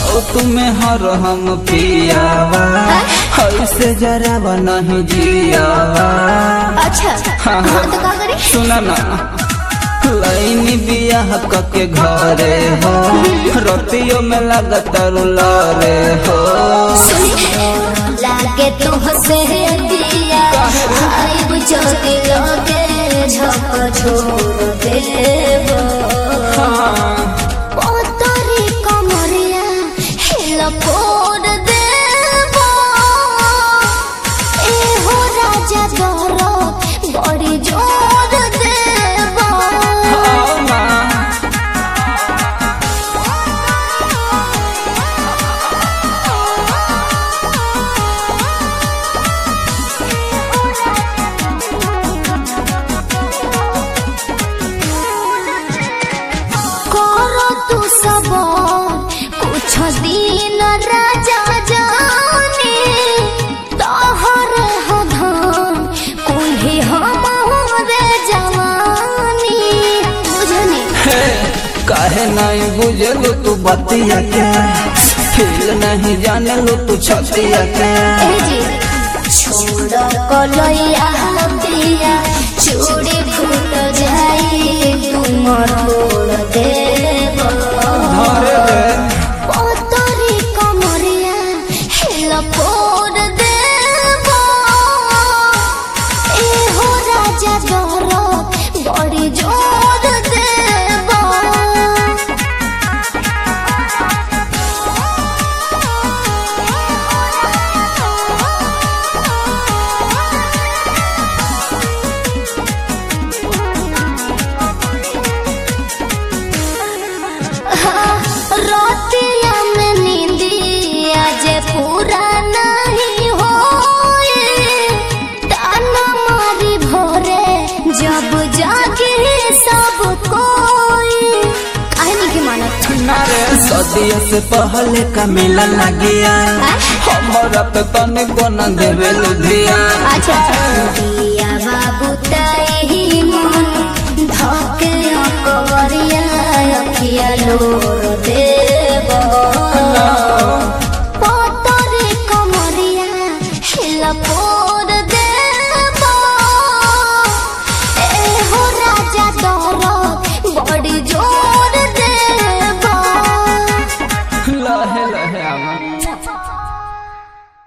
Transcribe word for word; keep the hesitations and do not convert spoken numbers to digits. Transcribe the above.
हो तुम्हें हर हम पियावा ऐसे जरा नहीं जियावा। अच्छा हाँ हाँ तो का करे सुना ना लाइनी बियाह के घरे हो रतियों में लगता रुलारे हो। लागे तो हंसे दिया आइब जोती लोगे झप छोड़ देबो। पोतरी कमरिया हिल फोड़ देबो। ए हो राजा दरो बड़ी जोर देबो। तू सब कुछ दिन राजा जाने तोहर हो धन कोई हमारे जवानी बुझनी। काहे नहीं बुझलो तू बतिया के फिर नहीं जाने लो तू छतिया के। छोड़ कलैया पिया चूड़ी फूट जाई तुम रोड़ देबो। पोतरी कमरिया हिल फोड़ देबो। ए हो राजा दरो बड़ी जोर देबो। रोतिया में नींदिया जे पूरा नहीं होए ताना मारी भोरे जब जागे सब कोई कहनी की मानत सदिया से पहले का मेला लगिया हमारा पे तने कोना देवे लुधिया। अच्छा दिया बाबू ताई मन धके अकबरिया अखिया लोर देबो। पोतरी कमरिया हिल फोड़ देबो। ए हो राजा दरो बड़ी जोर देबो। लहे लहे आवा।